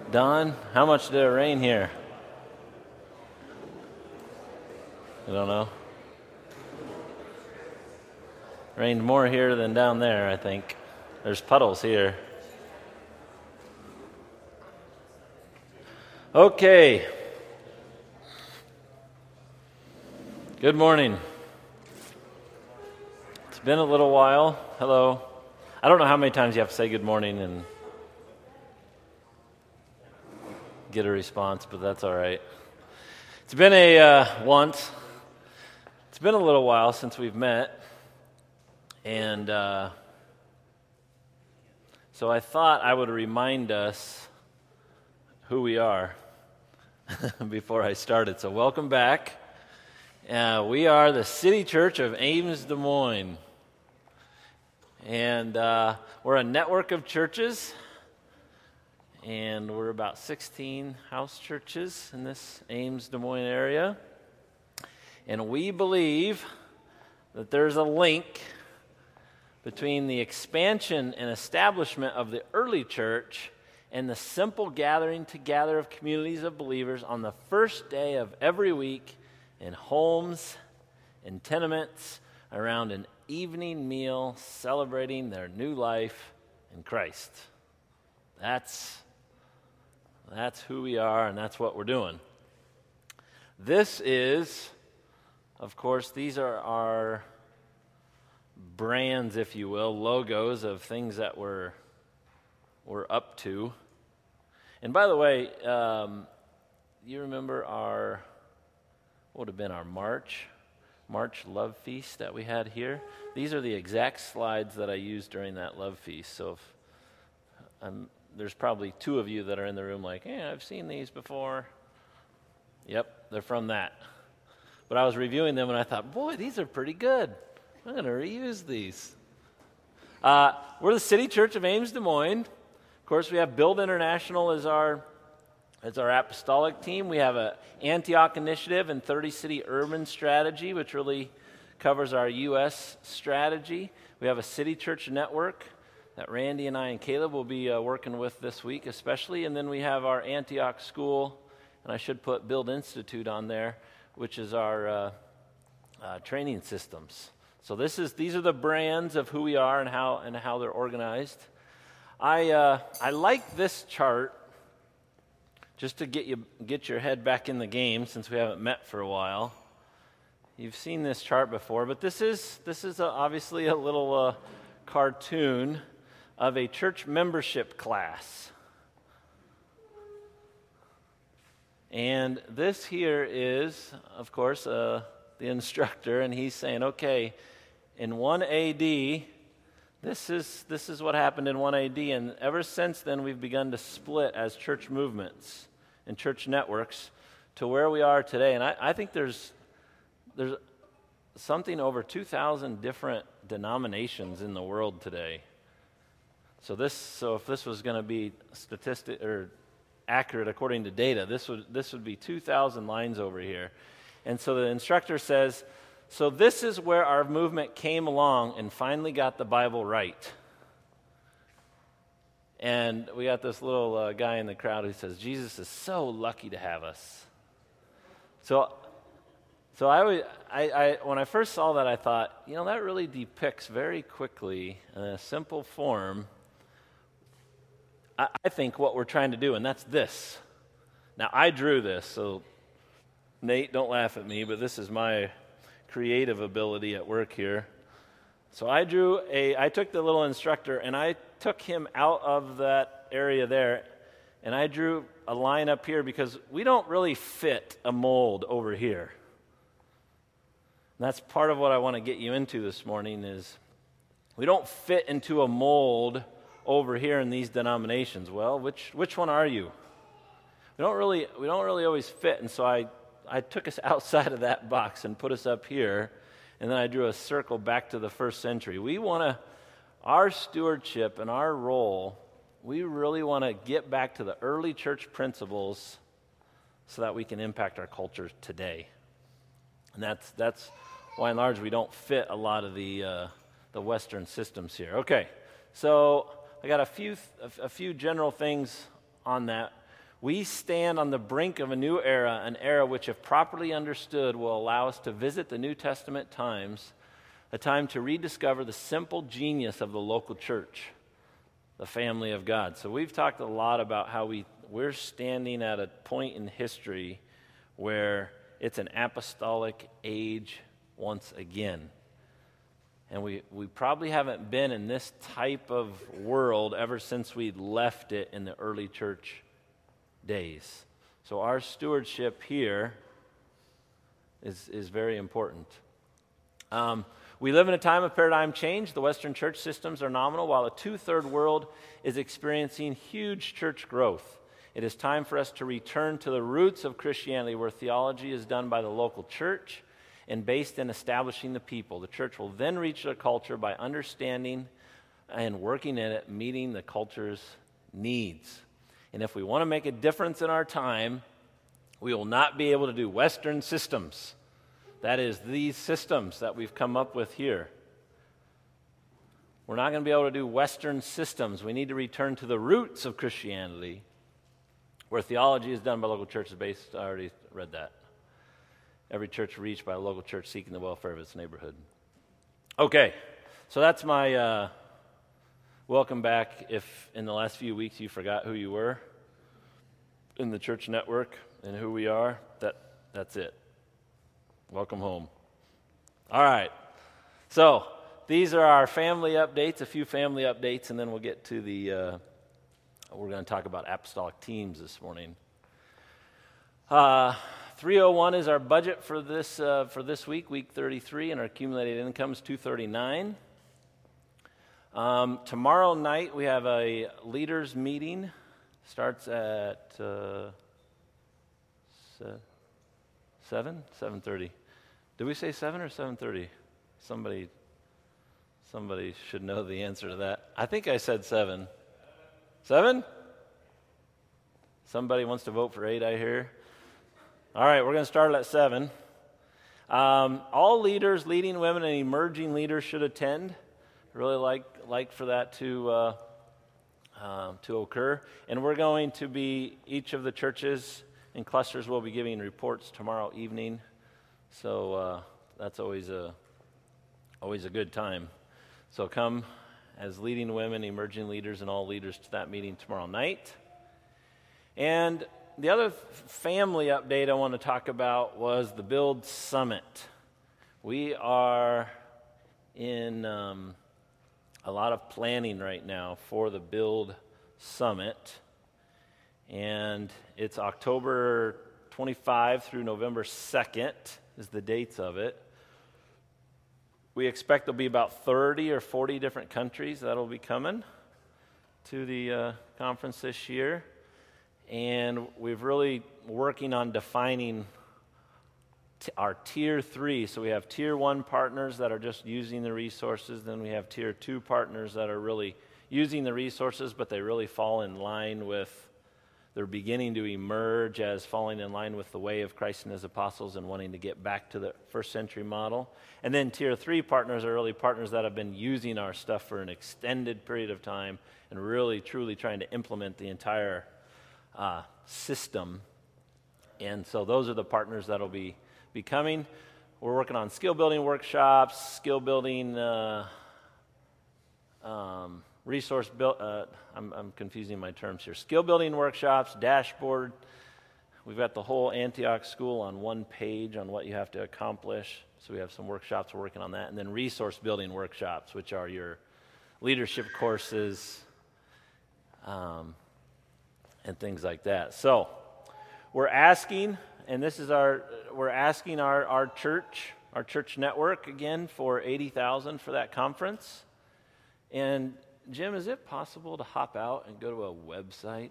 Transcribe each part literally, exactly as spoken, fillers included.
Don, how much did it rain here? I don't know. Rained more here than down there, I think. There's puddles here. Okay. Good morning. It's been a little while. Hello. I don't know how many times you have to say good morning and get a response, but that's all right. It's been a uh, once. It's been a little while since we've met, and uh, so I thought I would remind us who we are before I started. So welcome back. Uh, we are the City Church of Ames, Des Moines, and uh, we're a network of churches. And we're about sixteen house churches in this Ames, Des Moines area. And we believe that there's a link between the expansion and establishment of the early church and the simple gathering together of communities of believers on the first day of every week in homes and tenements around an evening meal celebrating their new life in Christ. That's That's who we are, and that's what we're doing. This is, of course, these are our brands, if you will, logos of things that we're, we're up to. And by the way, um, you remember our, what would have been our March, March Love Feast that we had here? These are the exact slides that I used during that Love Feast. So if I'm There's probably two of you that are in the room like, yeah, I've seen these before. Yep, they're from that. But I was reviewing them and I thought, boy, these are pretty good. I'm going to reuse these. Uh, we're the City Church of Ames, Des Moines. Of course, we have Build International as our as our apostolic team. We have an Antioch Initiative and thirty City Urban Strategy, which really covers our U S strategy. We have a City Church Network that Randy and I and Caleb will be uh, working with this week especially. And then we have our Antioch School, and I should put Build Institute on there, which is our uh, uh, training systems. So this is these are the brands of who we are and how and how they're organized. I uh, I like this chart just to get you get your head back in the game since we haven't met for a while. You've seen this chart before, but this is this is a, obviously a little uh, cartoon of a church membership class. And this here is, of course, uh, the instructor, and he's saying, okay, in one A D, this is this is what happened in one A D, and ever since then we've begun to split as church movements and church networks to where we are today. And I, I think there's there's something over two thousand different denominations in the world today. So this, so if this was going to be statistic or accurate according to data, this would this would be two thousand lines over here. And so the instructor says, so this is where our movement came along and finally got the Bible right. And we got this little uh, guy in the crowd who says, Jesus is so lucky to have us. So, so I, would, I, I when I first saw that, I thought, you know, that really depicts very quickly in a simple form I think what we're trying to do, and that's this. Now, I drew this, so Nate, don't laugh at me, but this is my creative ability at work here. So I drew a, I took the little instructor, and I took him out of that area there, and I drew a line up here because we don't really fit a mold over here. And that's part of what I want to get you into this morning is we don't fit into a mold over here in these denominations. Well, which which one are you? We don't really we don't really always fit, and so I, I took us outside of that box and put us up here, and then I drew a circle back to the first century. We want to, our stewardship and our role, we really want to get back to the early church principles so that we can impact our culture today. And that's that's why and large we don't fit a lot of the uh, the Western systems here. Okay, so I got a few a few general things on that. We stand on the brink of a new era, an era which, if properly understood, will allow us to visit the New Testament times, a time to rediscover the simple genius of the local church, the family of God. So we've talked a lot about how we, we're standing at a point in history where it's an apostolic age once again. And we, we probably haven't been in this type of world ever since we left it in the early church days. So our stewardship here is, is very important. Um, we live in a time of paradigm change. The Western church systems are nominal, while a two-third world is experiencing huge church growth. It is time for us to return to the roots of Christianity, where theology is done by the local church and based in establishing the people. The church will then reach the culture by understanding and working in it, meeting the culture's needs. And if we want to make a difference in our time, we will not be able to do Western systems. That is, these systems that we've come up with here. We're not going to be able to do Western systems. We need to return to the roots of Christianity, where theology is done by local churches based. I already read that. Every church reached by a local church seeking the welfare of its neighborhood. Okay, so that's my uh, welcome back. If in the last few weeks you forgot who you were in the church network and who we are, that that's it. Welcome home. All right, so these are our family updates, a few family updates, and then we'll get to the, uh, we're going to talk about apostolic teams this morning. Uh, three oh one is our budget for this uh, for this week, week thirty-three, and our accumulated income is two thirty-nine. Um, tomorrow night we have a leaders meeting. Starts at uh, se- seven, seven thirty. Did we say seven or seven thirty? Somebody, somebody should know the answer to that. I think I said seven. Seven? Somebody wants to vote for eight, I hear. All right, we're going to start at seven. Um, all leaders, leading women, and emerging leaders should attend. Really like like for that to uh, uh, to occur. And we're going to be, each of the churches and clusters will be giving reports tomorrow evening. So uh, that's always a always a good time. So come as leading women, emerging leaders, and all leaders to that meeting tomorrow night. And the other family update I want to talk about was the Build Summit. We are in um, a lot of planning right now for the Build Summit. And it's October twenty-fifth through November second is the dates of it. We expect there'll be about thirty or forty different countries that'll be coming to the uh, conference this year. And we've really working on defining t- our tier three. So we have tier one partners that are just using the resources. Then we have tier two partners that are really using the resources, but they really fall in line with, they're beginning to emerge as falling in line with the way of Christ and his apostles and wanting to get back to the first century model. And then tier three partners are really partners that have been using our stuff for an extended period of time and really, truly trying to implement the entire Uh, system. And so those are the partners that'll be, be coming. We're working on skill building workshops, skill building uh, um, resource build. Uh, I'm, I'm confusing my terms here. Skill building workshops, dashboard. We've got the whole Antioch School on one page on what you have to accomplish. So we have some workshops we're working on that. And then resource building workshops, which are your leadership courses, um, and things like that. So we're asking, and this is our, we're asking our, our church, our church network again for eighty thousand for that conference. And Jim, is it possible to hop out and go to a website?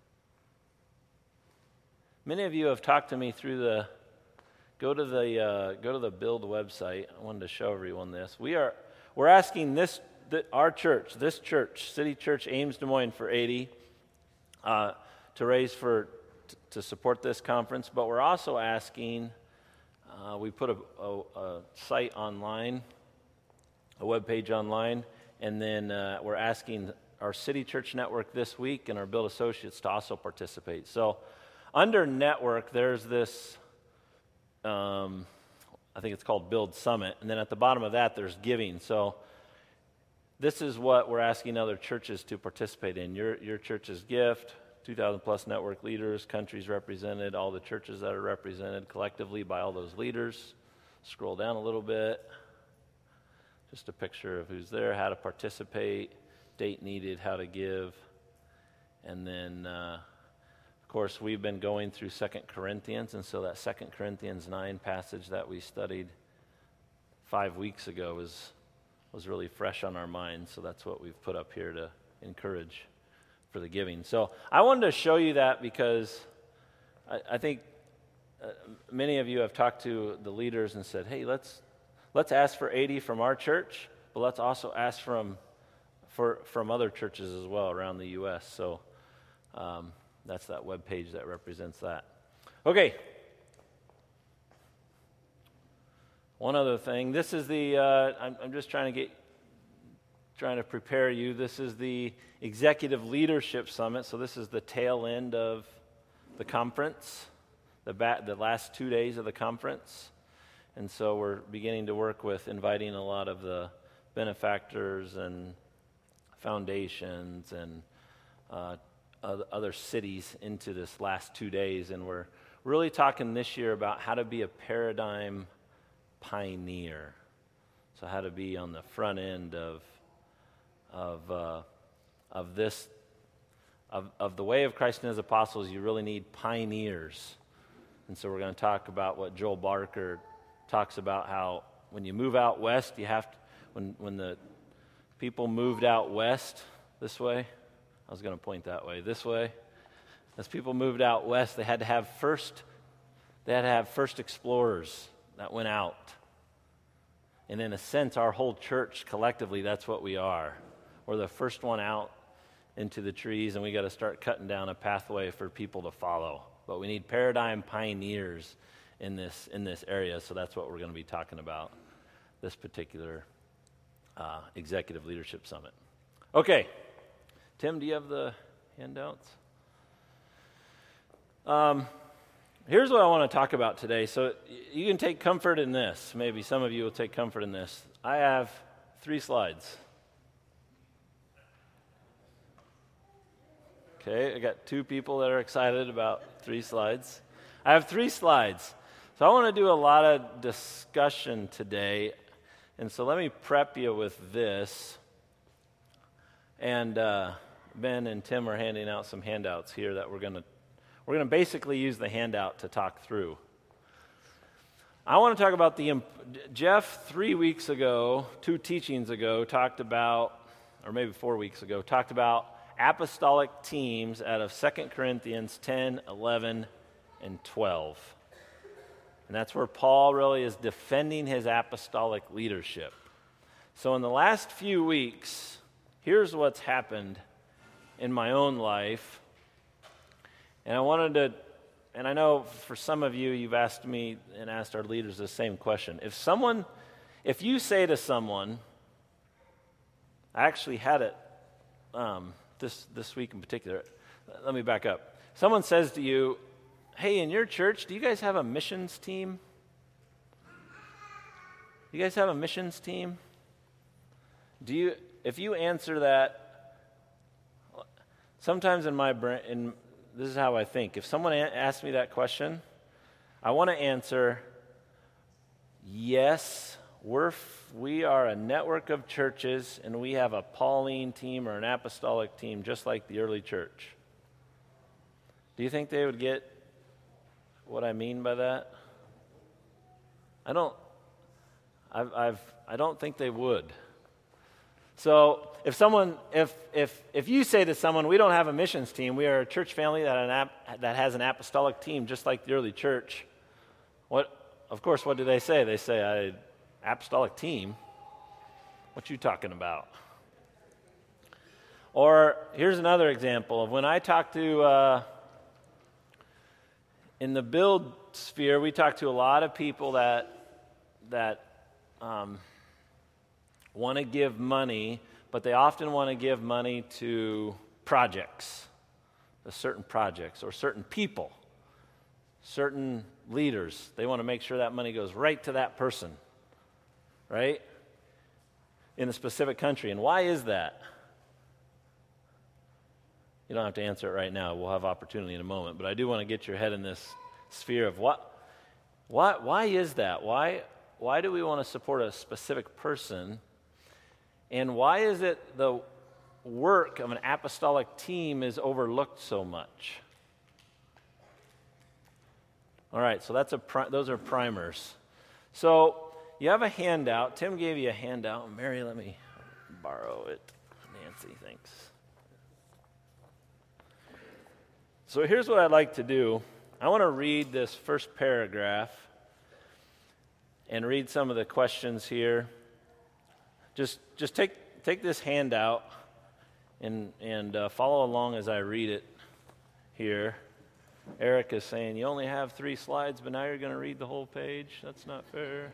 Many of you have talked to me through the, go to the, uh, go to the Build website. I wanted to show everyone this. We are, we're asking this, the, our church, this church, City Church Ames Des Moines for eighty. Uh, to raise for t- to support this conference, but we're also asking, uh, we put a, a, a site online, a web page online, and then uh, we're asking our City Church Network this week and our Build Associates to also participate. So under Network, there's this, um, I think it's called Build Summit, and then at the bottom of that, there's Giving. So this is what we're asking other churches to participate in. Your, your church's gift, two thousand plus network leaders, countries represented, all the churches that are represented collectively by all those leaders. Scroll down a little bit. Just a picture of who's there, how to participate, date needed, how to give. And then, uh, of course, we've been going through Second Corinthians, and so that Second Corinthians nine passage that we studied five weeks ago was, was really fresh on our minds, so that's what we've put up here to encourage for the giving. So I wanted to show you that because I, I think uh, many of you have talked to the leaders and said, hey, let's let's ask for eighty from our church, but let's also ask from for from other churches as well around the U S. So um, that's that web page that represents that. Okay. One other thing. This is the, uh, I'm, I'm just trying to get, trying to prepare you. This is the Executive Leadership Summit. So this is the tail end of the conference, the, ba- the last two days of the conference. And so we're beginning to work with inviting a lot of the benefactors and foundations and uh, other cities into this last two days. And we're really talking this year about how to be a paradigm pioneer. So how to be on the front end of of uh, of this of of the way of Christ and His apostles. You really need pioneers, and so we're going to talk about what Joel Barker talks about, how when you move out west, you have to, when when the people moved out west this way. I was going to point that way, this way. As people moved out west, they had to have first they had to have first explorers that went out. And in a sense, our whole church collectively, that's what we are. We're the first one out into the trees, and we got to start cutting down a pathway for people to follow. But we need paradigm pioneers in this in this area, so that's what we're going to be talking about this particular uh, Executive Leadership Summit. Okay. Tim, do you have the handouts? Um. Here's what I want to talk about today. So you can take comfort in this. Maybe some of you will take comfort in this. I have three slides. Okay, I got two people that are excited about three slides. I have three slides. So I want to do a lot of discussion today. And so let me prep you with this. And uh, Ben and Tim are handing out some handouts here that we're going to We're going to basically use the handout to talk through. I want to talk about the, Jeff three weeks ago, two teachings ago, talked about, or maybe four weeks ago, talked about apostolic teams out of Second Corinthians ten, eleven, and twelve. And that's where Paul really is defending his apostolic leadership. So in the last few weeks, here's what's happened in my own life. And I wanted to, and I know for some of you, you've asked me and asked our leaders the same question. If someone, if you say to someone, I actually had it um, this, this week in particular. Let me back up. Someone says to you, hey, in your church, do you guys have a missions team? Do you guys have a missions team? Do you, if you answer that, sometimes in my brain, in this is how I think. If someone a- asks me that question, I want to answer, yes, we're f- we are a network of churches, and we have a Pauline team or an apostolic team, just like the early church. Do you think they would get what I mean by that? I don't. I've. I've I don't think they would. So if someone, if if if you say to someone, we don't have a missions team, we are a church family that an ap- that has an apostolic team, just like the early church. What? Of course, what do they say? They say, I, apostolic team? What you talking about? Or here's another example of when I talk to, uh, in the build sphere, we talk to a lot of people that that um, want to give money, but they often want to give money to projects, to certain projects or certain people, certain leaders. They want to make sure that money goes right to that person, right? In a specific country. And why is that? You don't have to answer it right now. We'll have opportunity in a moment. But I do want to get your head in this sphere of what, what why is that? Why, why do we want to support a specific person? And why is it the work of an apostolic team is overlooked so much? All right, so that's a pri- those are primers. So you have a handout. Tim gave you a handout. Mary, let me borrow it. Nancy, thanks. So here's what I'd like to do. I want to read this first paragraph and read some of the questions here. Just just take take this handout and, and uh, follow along as I read it here. Eric is saying, you only have three slides, but now you're going to read the whole page? That's not fair.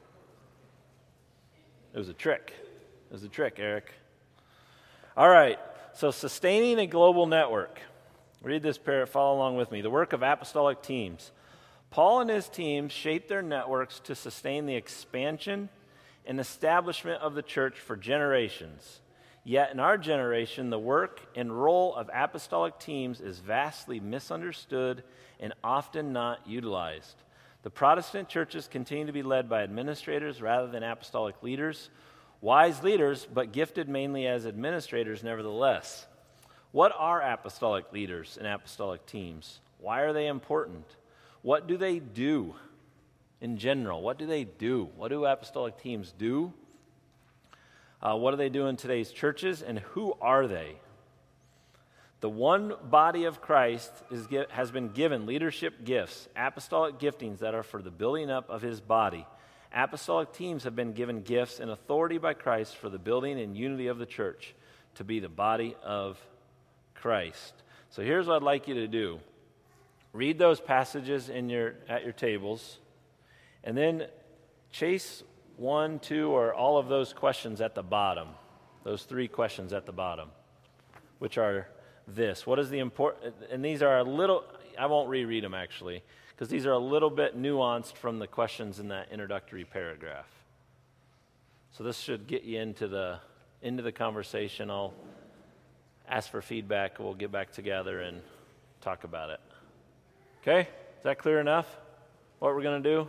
It was a trick. It was a trick, Eric. All right, so sustaining a global network. Read this paragraph, follow along with me. The work of apostolic teams. Paul and his teams shaped their networks to sustain the expansion and establishment of the church for generations. Yet in our generation, the work and role of apostolic teams is vastly misunderstood and often not utilized. The Protestant churches continue to be led by administrators rather than apostolic leaders. Wise leaders, but gifted mainly as administrators nevertheless. What are apostolic leaders and apostolic teams? Why are they important? What do they do in general? What do they do? What do apostolic teams do? Uh, what do they do in today's churches, and who are they? The one body of Christ is, has been given leadership gifts, apostolic giftings that are for the building up of his body. Apostolic teams have been given gifts and authority by Christ for the building and unity of the church, to be the body of Christ. So here's what I'd like you to do. Read those passages in your at your tables, and then chase one, two, or all of those questions at the bottom. Those three questions at the bottom, which are this. What is the important, and these are a little, I won't reread them actually, because these are a little bit nuanced from the questions in that introductory paragraph. So this should get you into the into the conversation. I'll ask for feedback. We'll get back together and talk about it. Okay? Is that clear enough? What we're going to do?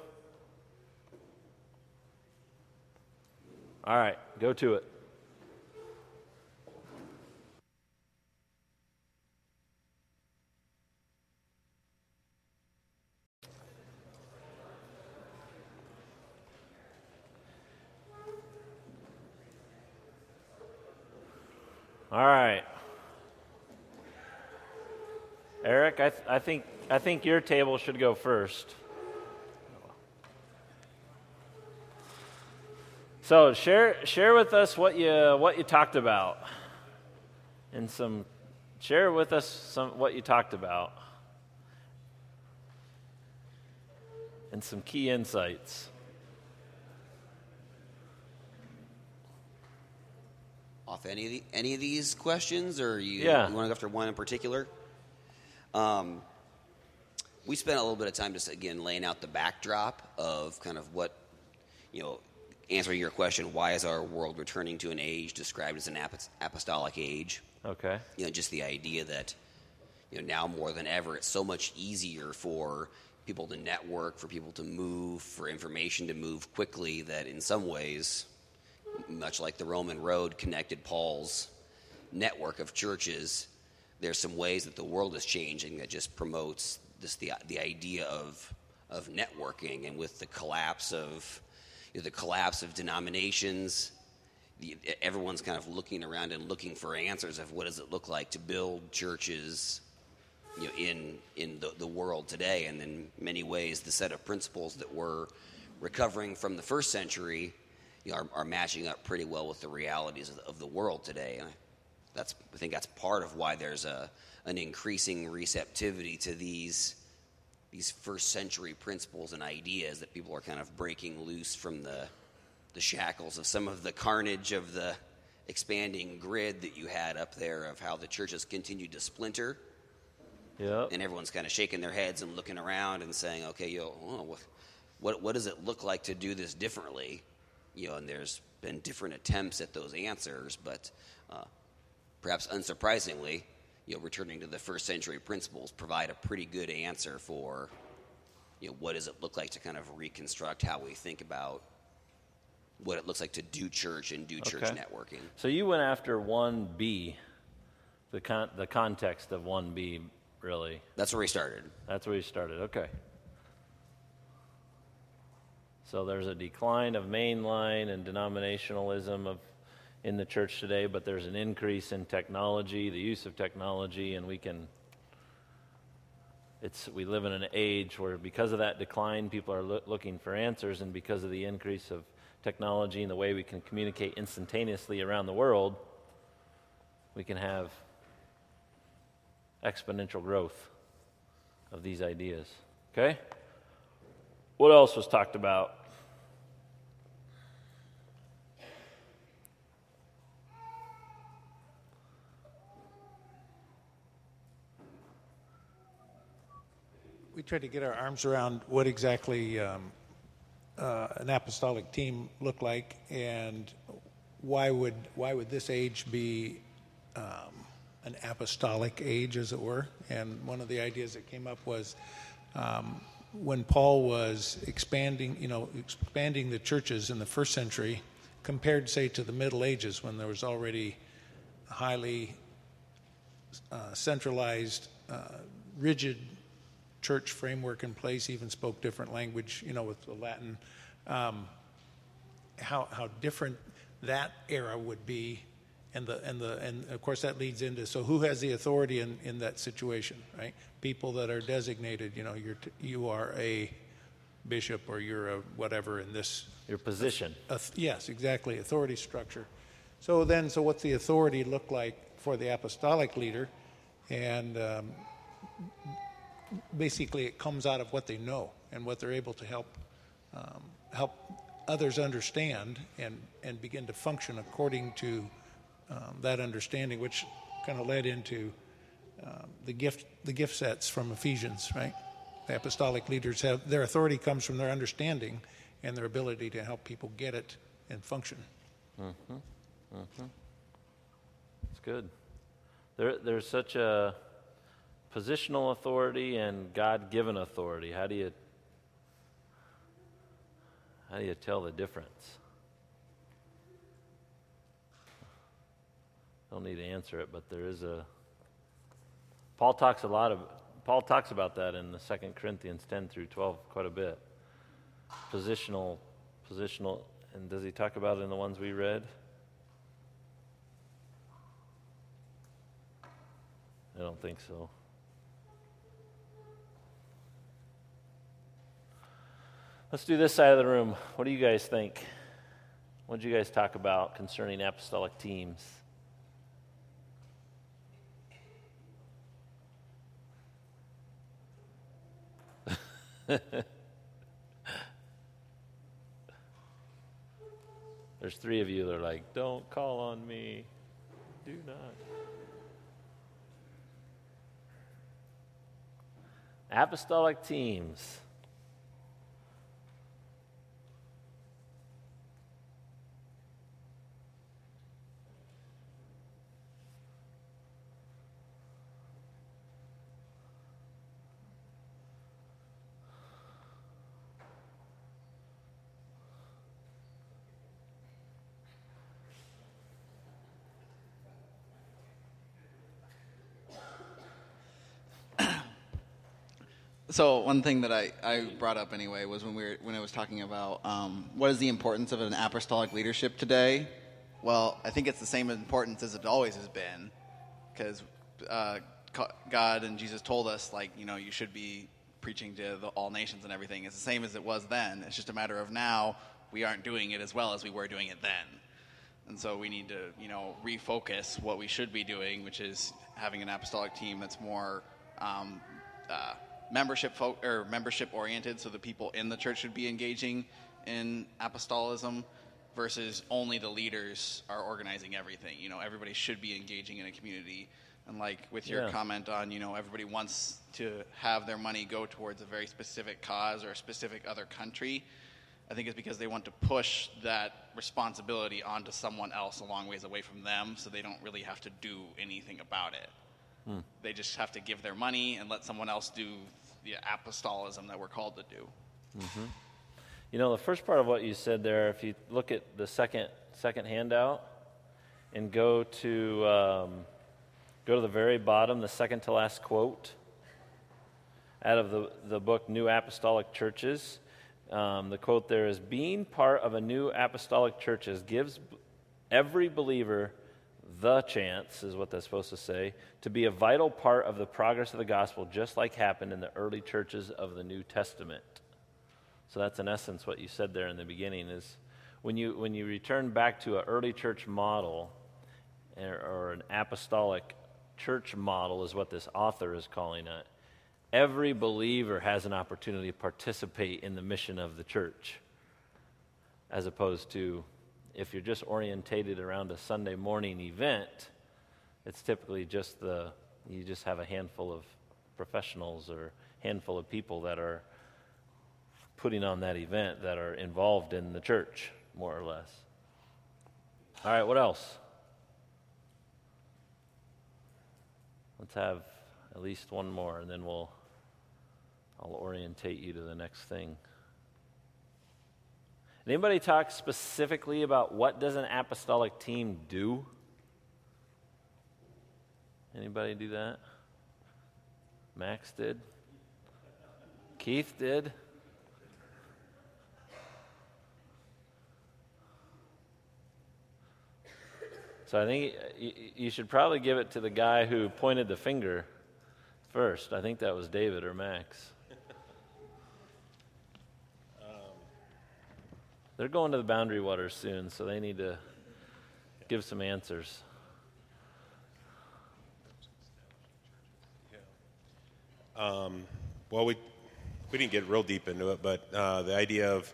All right, go to it. All right. Eric, I, th- I think I think your table should go first. So share share with us what you what you talked about, and some share with us some what you talked about, and some key insights. Off any of the, any of these questions, or you, yeah. you want to go after one in particular? Um, we spent a little bit of time just again laying out the backdrop of kind of what, you know, answering your question, why is our world returning to an age described as an apostolic age? Okay. You know, just the idea that, you know, now more than ever, it's so much easier for people to network, for people to move, for information to move quickly, that in some ways, much like the Roman road connected Paul's network of churches, there's some ways that the world is changing that just promotes this the the idea of of networking. And with the collapse of you know, the collapse of denominations, the, everyone's kind of looking around and looking for answers of what does it look like to build churches, you know, in in the, the world today. And in many ways, the set of principles that we're recovering from the first century, you know, are, are matching up pretty well with the realities of the, of the world today. And I, that's I think that's part of why there's a an increasing receptivity to these these first century principles and ideas, that people are kind of breaking loose from the the shackles of some of the carnage of the expanding grid that you had up there of how the church has continued to splinter. Yep. And everyone's kind of shaking their heads and looking around and saying, okay, you know, oh, what, what does it look like to do this differently? You know, and there's been different attempts at those answers, but uh, perhaps unsurprisingly, you know, returning to the first century principles provide a pretty good answer for, you know, what does it look like to kind of reconstruct how we think about what it looks like to do church and do church Okay. networking. So you went after one B, the con- the context of one B, really. That's where we started. That's where you started. Okay. So there's a decline of mainline and denominationalism of in the church today, but there's an increase in technology, the use of technology, and we can. It's we live in an age where because of that decline, people are lo- looking for answers, and because of the increase of technology and the way we can communicate instantaneously around the world, we can have exponential growth of these ideas. Okay? What else was talked about? We tried to get our arms around what exactly um, uh, an apostolic team looked like, and why would why would this age be um, an apostolic age, as it were? And one of the ideas that came up was um, when Paul was expanding, you know, expanding the churches in the first century, compared, say, to the Middle Ages, when there was already highly uh, centralized, uh, rigid church framework in place, even spoke different language, you know, with the Latin, um, how how different that era would be, and the and the and of course that leads into, so who has the authority in, in that situation, right? People that are designated, you know, you're t- you are a bishop or you're a whatever in this Your position. uh, yes, exactly, authority structure. So then, so what's the authority look like for the apostolic leader? And um, basically it comes out of what they know and what they're able to help um, help others understand and, and begin to function according to um, that understanding, which kind of led into um, the gift the gift sets from Ephesians, right? The apostolic leaders have their authority comes from their understanding and their ability to help people get it and function. Mm-hmm. Mm-hmm. It's good. There, there's such a positional authority and God-given authority. How do you how do you tell the difference? Don't need to answer it, but there is a. Paul talks a lot of. Paul talks about that in the Second Corinthians ten through twelve quite a bit. Positional, positional, and does he talk about it in the ones we read? I don't think so. Let's do this side of the room. What do you guys think? What did you guys talk about concerning apostolic teams? There's three of you that are like, don't call on me. Do not. Apostolic teams. So one thing that I, I brought up anyway was when we were when I was talking about um, what is the importance of an apostolic leadership today. Well, I think it's the same importance as it always has been, because uh, God and Jesus told us, like, you know, you should be preaching to the, all nations and everything. It's the same as it was then. It's just a matter of now we aren't doing it as well as we were doing it then. And so we need to, you know, refocus what we should be doing, which is having an apostolic team that's more um, uh, membership fo- or membership oriented, so the people in the church should be engaging in apostolism, versus only the leaders are organizing everything. You know, everybody should be engaging in a community. And like with your Yeah. comment on, you know, everybody wants to have their money go towards a very specific cause or a specific other country, I think it's because they want to push that responsibility onto someone else a long ways away from them, so they don't really have to do anything about it. Hmm. They just have to give their money and let someone else do the apostolism that we're called to do. Mm-hmm. You know, the first part of what you said there, if you look at the second second handout and go to um, go to the very bottom, the second to last quote out of the, the book New Apostolic Churches. Um, the quote there is, "Being part of a new apostolic churches gives every believer the chance," is what that's supposed to say, "to be a vital part of the progress of the gospel, just like happened in the early churches of the New Testament." So that's in essence what you said there in the beginning, is when you when you return back to an early church model or, or an apostolic church model is what this author is calling it. Every believer has an opportunity to participate in the mission of the church, as opposed to if you're just orientated around a Sunday morning event, it's typically just the, you just have a handful of professionals or handful of people that are putting on that event that are involved in the church, more or less. All right, what else? Let's have at least one more, and then we'll, I'll orientate you to the next thing. Anybody talk specifically about what does an apostolic team do? Anybody do that? Max did. Keith did. So I think you should probably give it to the guy who pointed the finger first. I think that was David or Max. They're going to the Boundary Waters soon, so they need to give some answers. Um, well, we we didn't get real deep into it, but uh, the idea of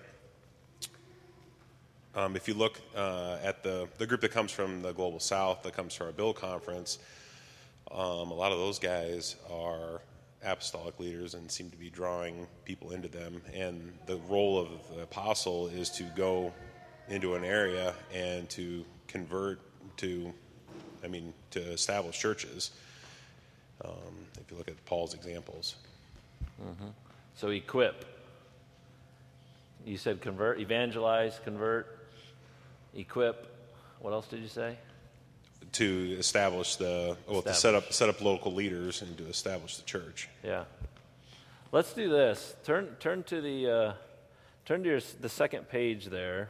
um, if you look uh, at the the group that comes from the Global South, that comes to our Build conference, um, a lot of those guys are apostolic leaders and seem to be drawing people into them. And the role of the apostle is to go into an area and to convert to, I mean, to establish churches. Um, if you look at Paul's examples. Mm-hmm. So equip. You said convert, evangelize, convert, equip. What else did you say? To establish the, well, to set up set up local leaders and to establish the church. Yeah. Let's do this. Turn turn to the uh, turn to your, the second page there.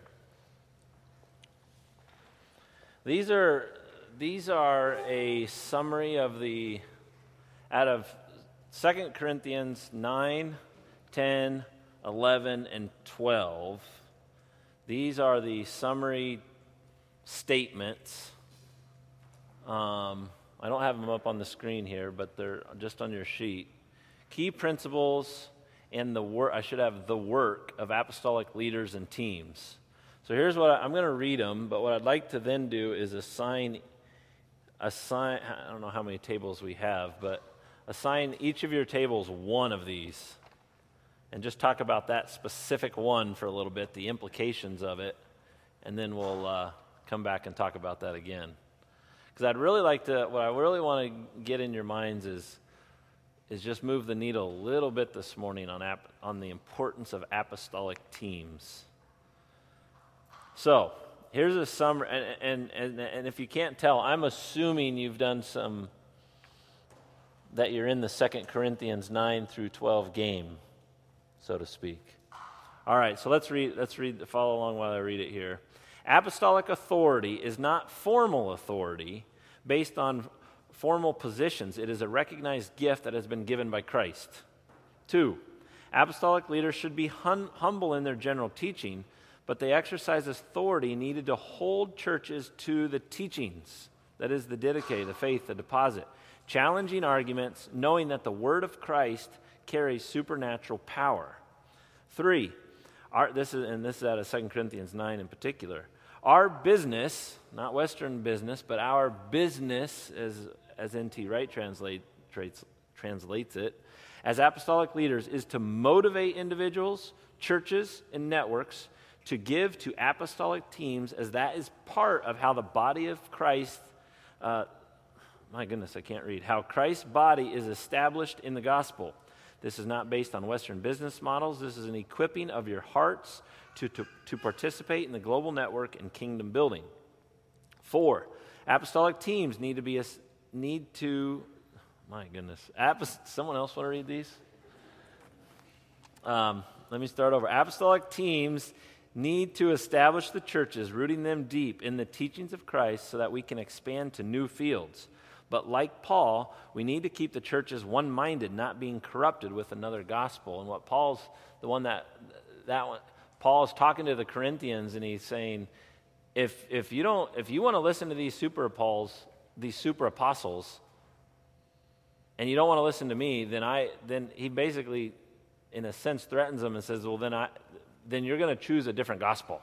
These are these are a summary of the out of Second Corinthians nine, ten, eleven, and twelve. These are the summary statements. Um, I don't have them up on the screen here, but they're just on your sheet. Key principles and the work. I should have the work of apostolic leaders and teams. So here's what I, I'm going to read them, but what I'd like to then do is assign, assign. I don't know how many tables we have, but assign each of your tables one of these, and just talk about that specific one for a little bit, the implications of it, and then we'll uh, come back and talk about that again. Because I'd really like to, what I really want to get in your minds is, is just move the needle a little bit this morning on ap- on the importance of apostolic teams. So here's a summary, and, and and and if you can't tell, I'm assuming you've done some, that you're in the Second Corinthians nine through twelve game, so to speak. All right, so let's read. Let's read. Follow along while I read it here. Apostolic authority is not formal authority based on formal positions. It is a recognized gift that has been given by Christ. Two, apostolic leaders should be hum- humble in their general teaching, but they exercise authority needed to hold churches to the teachings. That is the didache, the faith, the deposit. Challenging arguments, knowing that the word of Christ carries supernatural power. Three, our, this is, and this is out of Second Corinthians nine in particular. Our business, not Western business, but our business, as, as N T Wright translate, trans, translates it, as apostolic leaders is to motivate individuals, churches, and networks to give to apostolic teams, as that is part of how the body of Christ, uh, my goodness, I can't read, how Christ's body is established in the gospel. This is not based on Western business models. This is an equipping of your hearts to, to, to participate in the global network and kingdom building. Four, apostolic teams need to be a, need to, my goodness, Apost- someone else want to read these? Um, let me start over. Apostolic teams need to establish the churches, rooting them deep in the teachings of Christ so that we can expand to new fields. But like Paul, we need to keep the churches one-minded, not being corrupted with another gospel. And what Paul's, the one that, that one, Paul's talking to the Corinthians, and he's saying, if if you don't, if you want to listen to these super Pauls, these super apostles, and you don't want to listen to me, then I, then he basically, in a sense, threatens them and says, well, then I, then you're going to choose a different gospel.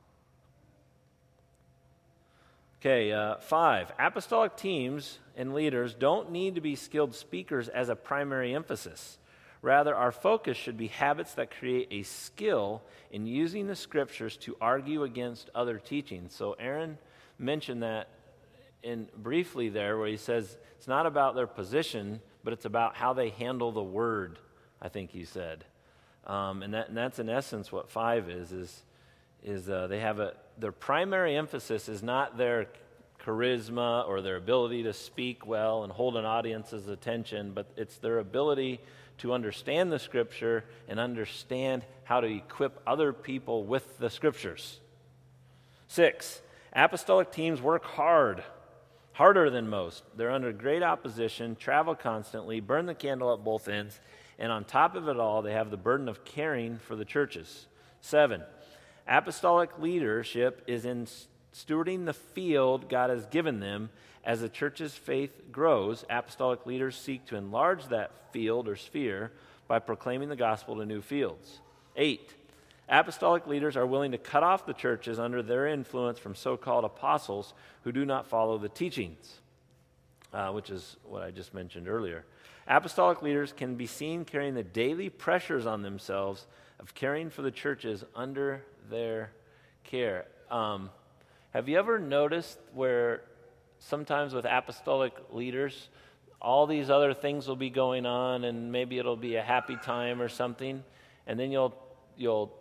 Okay, uh, five, apostolic teams and leaders don't need to be skilled speakers as a primary emphasis. Rather, our focus should be habits that create a skill in using the scriptures to argue against other teachings. So Aaron mentioned that in briefly there, where he says it's not about their position, but it's about how they handle the word, I think he said. Um, and, that, and that's in essence what five is, is, is uh, they have a, their primary emphasis is not their charisma or their ability to speak well and hold an audience's attention, but it's their ability to understand the scripture and understand how to equip other people with the scriptures. Six, apostolic teams work hard, harder than most. They're under great opposition, travel constantly, burn the candle at both ends, and on top of it all, they have the burden of caring for the churches. Seven, apostolic leadership is in stewarding the field God has given them. As the church's faith grows, apostolic leaders seek to enlarge that field or sphere by proclaiming the gospel to new fields. Eight, apostolic leaders are willing to cut off the churches under their influence from so-called apostles who do not follow the teachings, uh, which is what I just mentioned earlier. Apostolic leaders can be seen carrying the daily pressures on themselves of caring for the churches under their care. Um, have you ever noticed where sometimes with apostolic leaders, all these other things will be going on, and maybe it'll be a happy time or something, and then you'll you'll.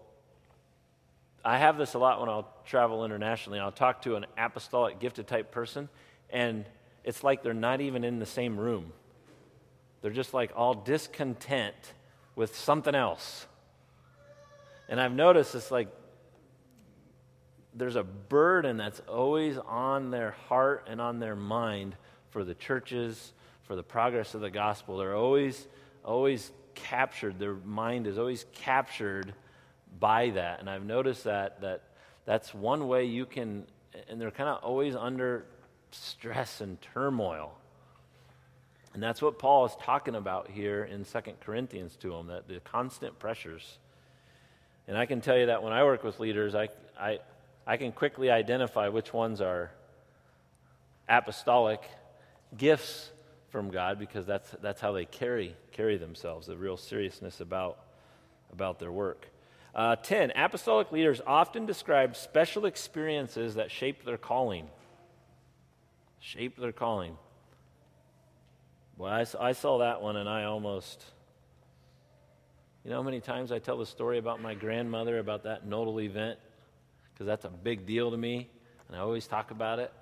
I have this a lot when I'll travel internationally. I'll talk to an apostolic gifted type person, and it's like they're not even in the same room. They're just like all discontent with something else. And I've noticed it's like there's a burden that's always on their heart and on their mind for the churches, for the progress of the gospel. They're always, always captured. Their mind is always captured by that. And I've noticed that, that that's one way you can, and they're kind of always under stress and turmoil. And that's what Paul is talking about here in Second Corinthians to them, that the constant pressures. And I can tell you that when I work with leaders, I, I, I can quickly identify which ones are apostolic gifts from God, because that's that's how they carry carry themselves, the real seriousness about, about their work. Uh, ten, apostolic leaders often describe special experiences that shape their calling. Shape their calling. Well, I, I saw that one and I almost, you know how many times I tell the story about my grandmother, about that nodal event? Because that's a big deal to me, and I always talk about it.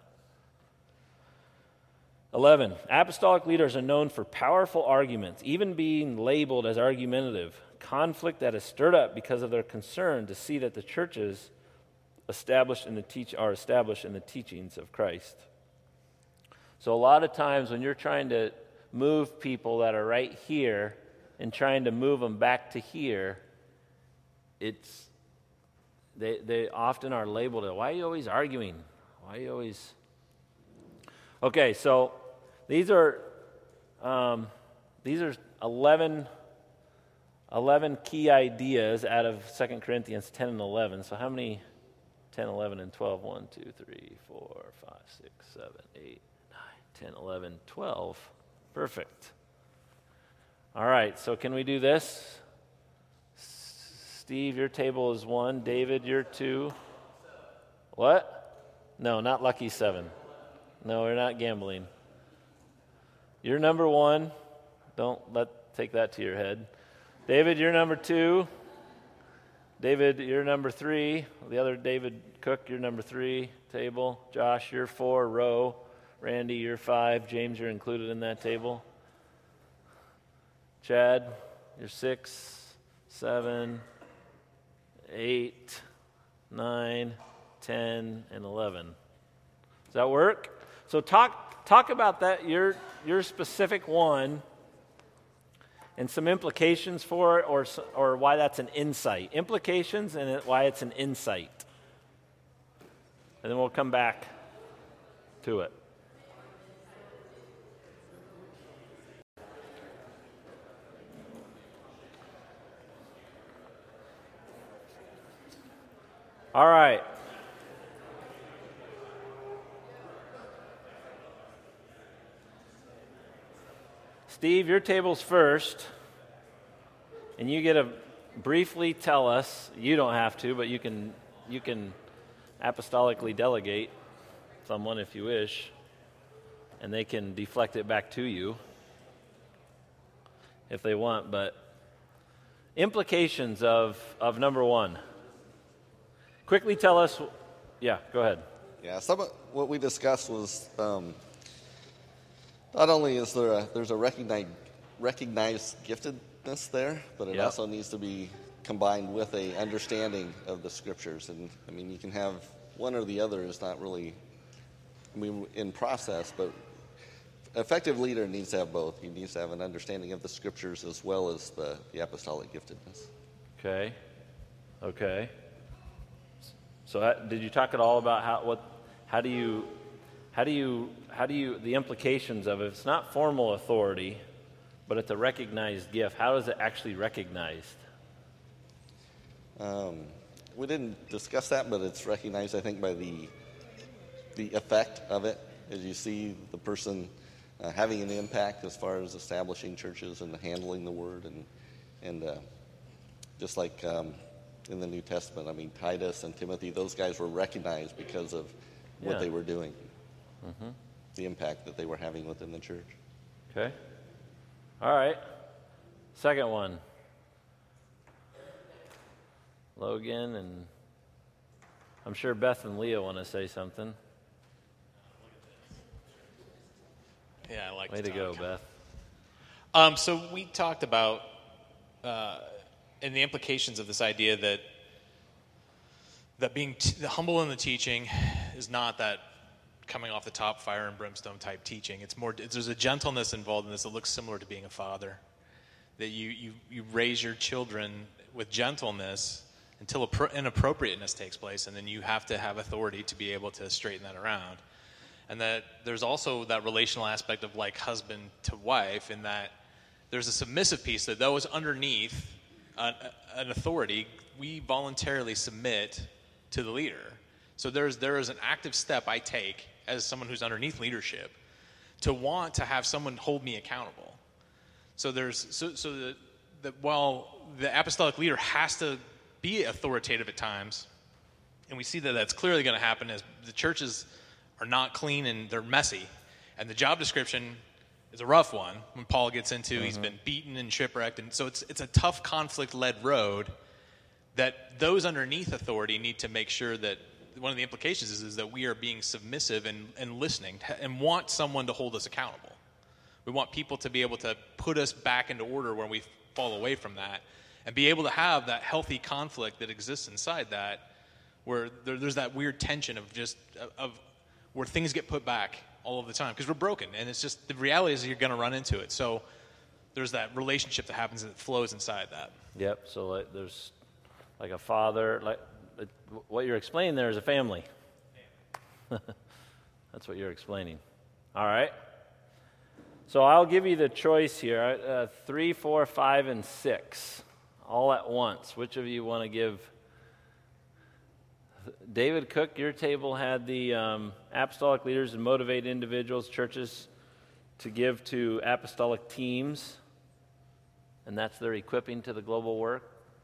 eleven, apostolic leaders are known for powerful arguments, even being labeled as argumentative, conflict that is stirred up because of their concern to see that the churches established in the teach are established in the teachings of Christ. So a lot of times when you're trying to move people that are right here and trying to move them back to here, it's they they often are labeled, why are you always arguing? Why are you always... Okay, so these are um, these are eleven, eleven key ideas out of Second Corinthians ten and eleven. So how many ten, eleven, and twelve. one, two, three, four, five, six, seven, eight, nine, ten, eleven, twelve. Perfect. All right, so can we do this? Steve, your table is one. David, you're two. What? No, not lucky seven. No, we're not gambling. You're number one. Don't let take that to your head. David, you're number two. David, you're number three. The other David Cook, you're number three table. Josh, you're four row. Randy, you're five. James, you're included in that table. Chad, you're six, seven, eight, nine, ten, and eleven. Does that work? So talk talk about that, your your specific one, and some implications for it, or or why that's an insight. Implications and it, why it's an insight. And then we'll come back to it. All right. Steve, your table's first, and you get to briefly tell us, you don't have to, but you can you can apostolically delegate someone if you wish, and they can deflect it back to you if they want, but implications of, of number one. Quickly tell us, yeah, go ahead. Yeah, some of what we discussed was um, not only is there a, there's a recognized, recognized giftedness there, but it Yep. also needs to be combined with a understanding of the scriptures. And I mean, you can have one or the other is not really, I mean, in process, but effective leader needs to have both. He needs to have an understanding of the scriptures as well as the, the apostolic giftedness. Okay, okay. So uh, did you talk at all about how what how do you how do you how do you the implications of it? If it's not formal authority, but it's a recognized gift, how is it actually recognized? Um, we didn't discuss that, but it's recognized, I think, by the the effect of it, as you see the person uh, having an impact as far as establishing churches and handling the word, and and uh, just like um, in the New Testament, I mean, Titus and Timothy, those guys were recognized because of what Yeah. they were doing, Mm-hmm. the impact that they were having within the church. Okay. All right. Second one. Logan, and I'm sure Beth and Leah want to say something. Yeah, I like Way to to go, talk. Beth. Um, so we talked about uh, and the implications of this idea that that being t- humble in the teaching is not that coming off the top fire and brimstone type teaching. It's more it's, there's a gentleness involved in this that looks similar to being a father. That you you you raise your children with gentleness until appro- inappropriateness takes place, and then you have to have authority to be able to straighten that around. And that there's also that relational aspect of like husband to wife, in that there's a submissive piece that those underneath uh, an authority, we voluntarily submit to the leader. So there's there is an active step I take as someone who's underneath leadership to want to have someone hold me accountable. So there's so so that the, while the apostolic leader has to be authoritative at times, and we see that that's clearly going to happen as the churches are not clean and they're messy, and the job description is a rough one. When Paul gets into, mm-hmm. he's been beaten and shipwrecked, and so it's it's a tough conflict-led road that those underneath authority need to make sure that one of the implications is, is that we are being submissive and, and listening to, and want someone to hold us accountable. We want people to be able to put us back into order when we fall away from that, and be able to have that healthy conflict that exists inside that, where there, there's that weird tension of just of where things get put back all of the time because we're broken, and it's just the reality is you're going to run into it. So there's that relationship that happens that flows inside that. Yep. So like, there's like a father, like it, what you're explaining there is a family. That's what you're explaining. All right. So I'll give you the choice here: uh, three, four, five, and six, all at once. Which of you want to give David Cook, your table had the um, apostolic leaders and motivate individuals, churches to give to apostolic teams, and that's their equipping to the global work.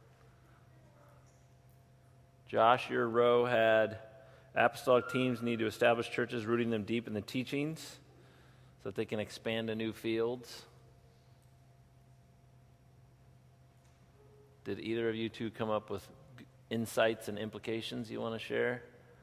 Josh, your row had apostolic teams need to establish churches, rooting them deep in the teachings so that they can expand to new fields. Did either of you two come up with insights and implications you want to share?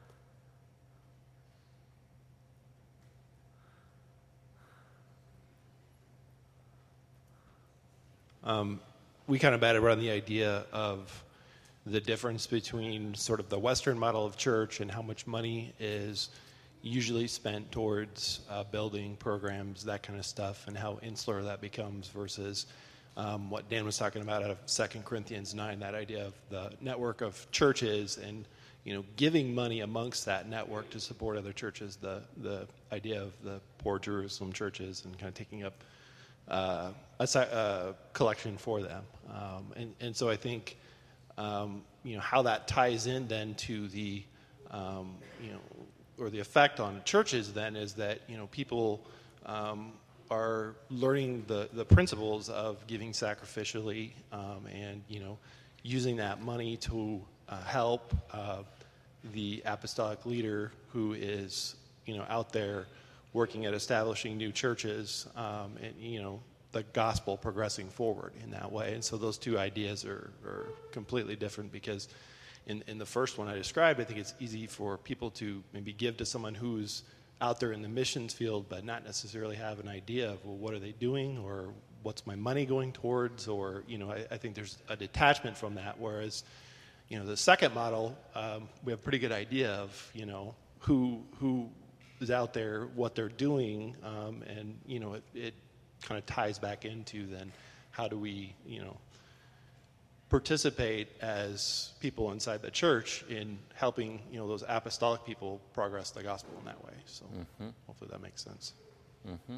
Um, we kind of batted around the idea of the difference between sort of the Western model of church and how much money is usually spent towards uh, building programs, that kind of stuff, and how insular that becomes versus um, what Dan was talking about out of Second Corinthians nine, that idea of the network of churches and, you know, giving money amongst that network to support other churches, the, the idea of the Poor Jerusalem churches and kind of taking up uh, a, a collection for them. Um, and, and so I think Um, you know, how that ties in then to the, um, you know, or the effect on churches then is that, you know, people um, are learning the, the principles of giving sacrificially um, and, you know, using that money to uh, help uh, the apostolic leader who is, you know, out there working at establishing new churches um, and, you know, the gospel progressing forward in that way. And so those two ideas are, are completely different because in, in the first one I described, I think it's easy for people to maybe give to someone who's out there in the missions field but not necessarily have an idea of, well, what are they doing or what's my money going towards, or, you know, I, I think there's a detachment from that, whereas, you know, the second model, um, we have a pretty good idea of, you know, who who is out there, what they're doing, um, and, you know, it, it kind of ties back into then how do we, you know, participate as people inside the church in helping, you know, those apostolic people progress the gospel in that way. So mm-hmm. hopefully that makes sense. Mm-hmm.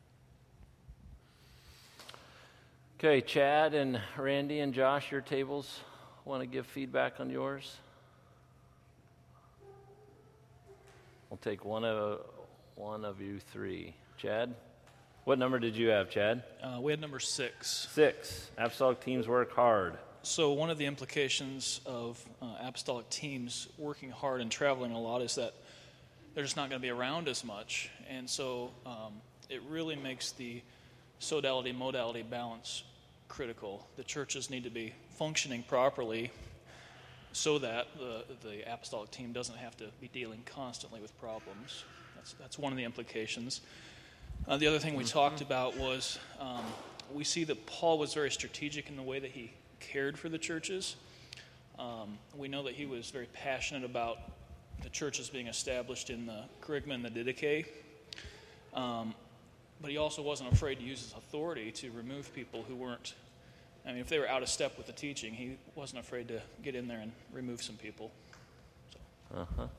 Okay, Chad and Randy and Josh, your tables want to give feedback on yours? We'll take one of one of you three. Chad? What number did you have, Chad? Uh, we had number six. Six. Apostolic teams work hard. So one of the implications of uh, apostolic teams working hard and traveling a lot is that they're just not going to be around as much. And so um, it really makes the sodality-modality balance critical. The churches need to be functioning properly so that the, the apostolic team doesn't have to be dealing constantly with problems. That's, that's one of the implications. Uh, the other thing we talked about was um, we see that Paul was very strategic in the way that he cared for the churches. Um, we know that he was very passionate about the churches being established in the Kerygma and the Didache. Um, but he also wasn't afraid to use his authority to remove people who weren't, I mean, if they were out of step with the teaching, he wasn't afraid to get in there and remove some people. So. Uh-huh.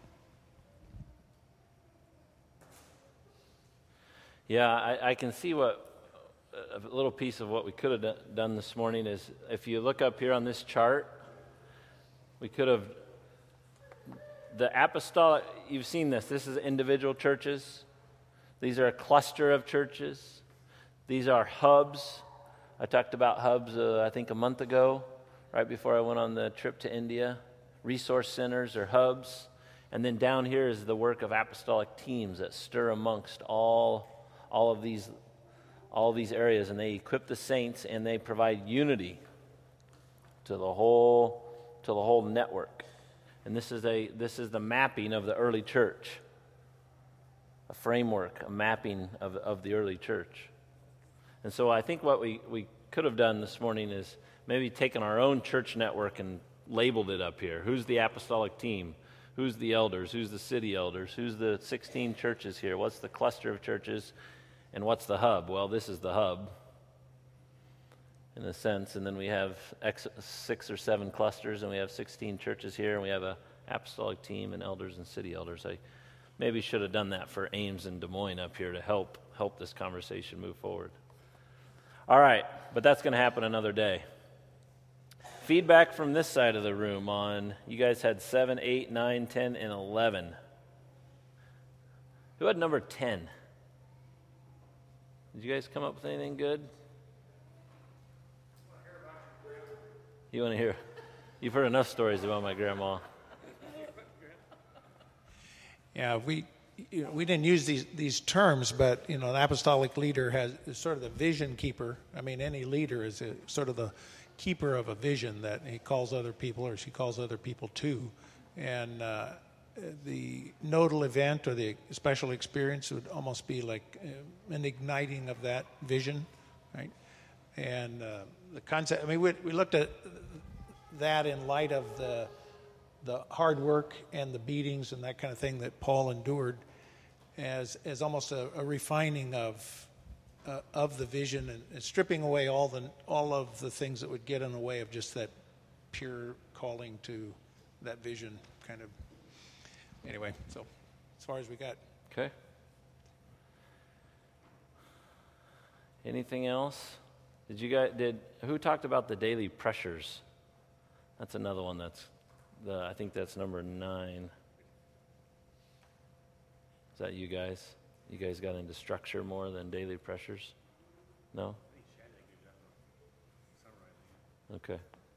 Yeah, I, I can see what a little piece of what we could have do, done this morning is if you look up here on this chart, we could have, the apostolic, you've seen this, this is individual churches. These are a cluster of churches. These are hubs. I talked about hubs, uh, I think, a month ago, right before I went on the trip to India. Resource centers or hubs. And then down here is the work of apostolic teams that stir amongst all all of these all these areas, and they equip the saints and they provide unity to the whole to the whole network. And this is a this is the mapping of the early church. A framework, a mapping of, of the early church. And so I think what we, we could have done this morning is maybe taken our own church network and labeled it up here. Who's the apostolic team? Who's the elders? Who's the city elders? Who's the sixteen churches here? What's the cluster of churches? And what's the hub? Well, this is the hub, in a sense. And then we have X, six or seven clusters, and we have sixteen churches here, and we have a apostolic team and elders and city elders. I maybe should have done that for Ames and Des Moines up here to help help this conversation move forward. All right, but that's going to happen another day. feedback from this side of the room on, you guys had seven, eight, nine, ten, and eleven. Who had number ten? Did you guys come up with anything good? You want to hear? You've heard enough stories about my grandma. Yeah, we you know, we didn't use these these terms, but you know, an apostolic leader has is sort of the vision keeper. I mean, any leader is a, sort of the keeper of a vision that he calls other people or she calls other people to, and uh, the nodal event or the special experience would almost be like uh, an igniting of that vision, right? And uh, the concept. I mean, we we looked at that in light of the the hard work and the beatings and that kind of thing that Paul endured, as as almost a, a refining of uh, of the vision and, and stripping away all the all of the things that would get in the way of just that pure calling to that vision kind of. Anyway, so as far as we got. Okay. Anything else? Did you guys did who talked about the daily pressures? That's another one that's the I think that's number nine. Is that you guys? You guys got into structure more than daily pressures? No? Okay.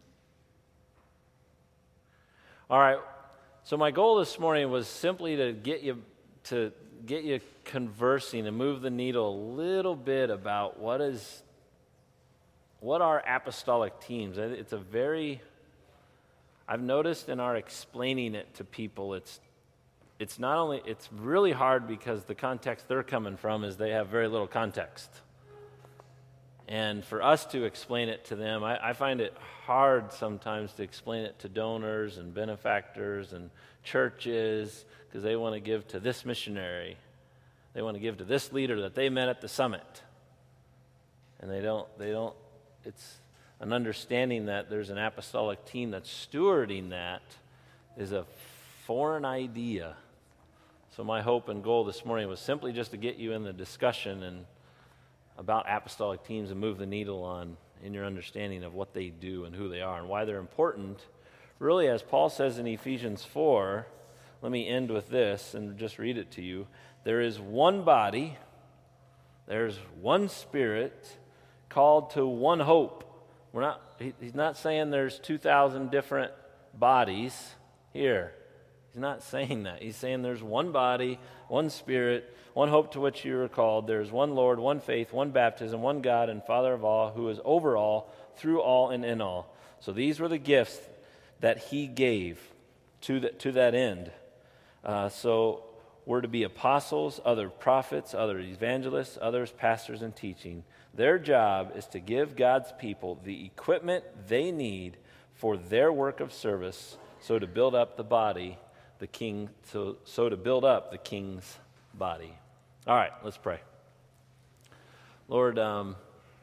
All right. So my goal this morning was simply to get you to get you conversing and move the needle a little bit about what is what are apostolic teams. It's a very I've noticed in our explaining it to people, it's it's not only, it's really hard because the context they're coming from is they have very little context. And for us to explain it to them, I, I find it hard sometimes to explain it to donors and benefactors and churches because they want to give to this missionary. They want to give to this leader that they met at the summit. And they don't, they don't, it's an understanding that there's an apostolic team that's stewarding that is a foreign idea. So my hope and goal this morning was simply just to get you in the discussion and about apostolic teams and move the needle on in your understanding of what they do and who they are and why they're important. Really, as Paul says in Ephesians four, let me end with this and just read it to you. There is one body, there's one Spirit, called to one hope. We're not. He, he's not saying there's two thousand different bodies here. He's not saying that. He's saying there's one body, one Spirit, one hope to which you are called. There's one Lord, one faith, one baptism, one God and Father of all, who is over all, through all, and in all. So these were the gifts that he gave to, the, to that end. Uh, so we're to be apostles, other prophets, other evangelists, others pastors and teaching. Their job is to give God's people the equipment they need for their work of service, so to build up the body, the king, so, so to build up the king's body. All right, let's pray. Lord, um,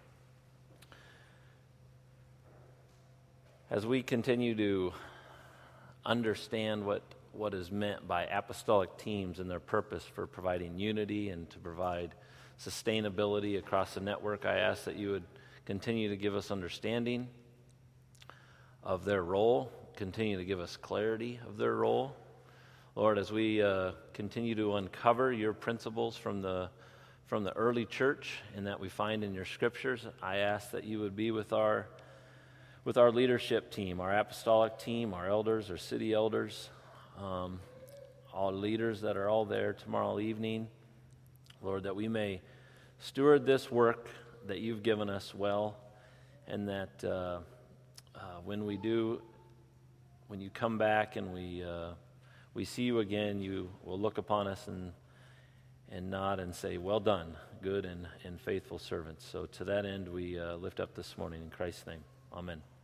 as we continue to understand what, what is meant by apostolic teams and their purpose for providing unity and to provide sustainability across the network, I ask that you would continue to give us understanding of their role, continue to give us clarity of their role. Lord, as we uh, continue to uncover your principles from the from the early church and that we find in your scriptures, I ask that you would be with our with our leadership team, our apostolic team, our elders, our city elders, um, all leaders that are all there tomorrow evening. Lord, that we may steward this work that you've given us well, and that uh, uh, when we do, when you come back and we uh, we see you again, you will look upon us and and nod and say, well done, good and, and faithful servants. So to that end, we uh, lift up this morning in Christ's name. Amen.